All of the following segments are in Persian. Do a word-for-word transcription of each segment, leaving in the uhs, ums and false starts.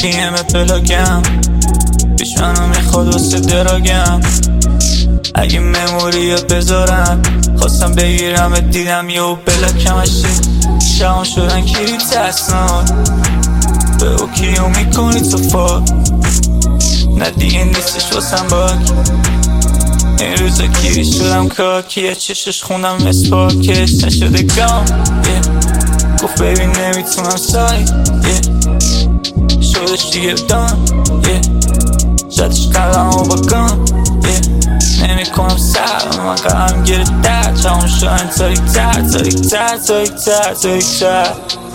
پی ام پلاگم پیش منو میخواد واسه دراگم. اگه مموریات بذارم خواستم بگیرم دیدم یه و بلاکمشه. شما شدن کیری تسنان به او کیو میکنی تو فاک. نه دیگه نیستش واسم باک. این روزا کیری شدم کاکیه چشش خوندم مسپاکش نشده گام. yeah. گفت ببین نمیتونم سای yeah. شدش دیگه دان yeah. زدش قلم و با گام yeah. نمی کنم سر من قلم گیره در چمون شدن تاریک تر تاریک تر تاریک تر تاریک تر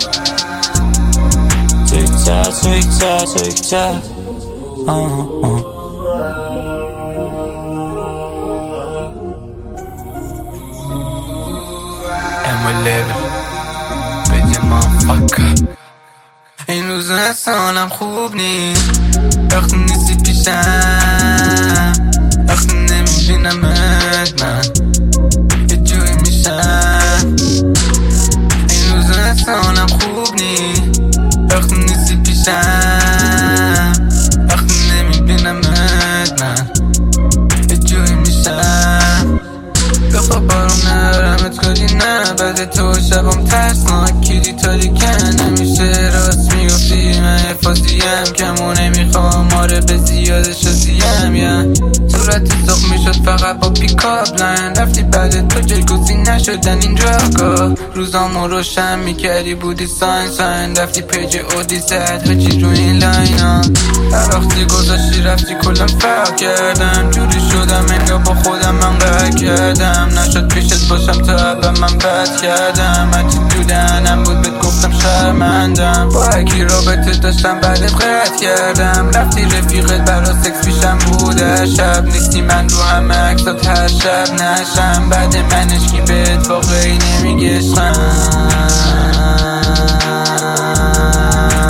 تاریک تر تاریک تر تاریک تر And we're living with your motherfucker. این روزا اصلا خوب نیست وقتی نیستی پیشم. وقتی نمیبینمت من یه جوری میشم. این روزا اصلا خوب نیست وقتی نیستی پیشم. وقتی نمیبینمت من یه جوری میشم. بخواب بارم ندارمت کاری نه بعد تو شبم ترسناکی تاریکن. نمیشه راست میگفتی من یه فاسیم کمو نمیخوام آره به زیاده شدیم یا صورت سخ میشد فقط با پیکاب لاین. رفتی بعد تو جایگزین نشدن این دراگا. روزامو روشن میکردی بودی ساین ساین. رفتی پیج اودی زد هرچی رو این لاین ها. هر وقتی گذاشتی رفتی کلم فرق کردم. جوری شدم انگار با خودم من قهر کردم. نشد پیشت باشم تا اول من بد کردم. هرچی تو دهنم بود بهت گفتم شرمندم. با هرکی رابطه داشتم بعدت قطع کردم. رفتی رفیقت برا سکس پیشم بوده. شب نیستی من رو همه عکسات هر شب نشم. بعد منش کی بهت واقعی نمیگشتم.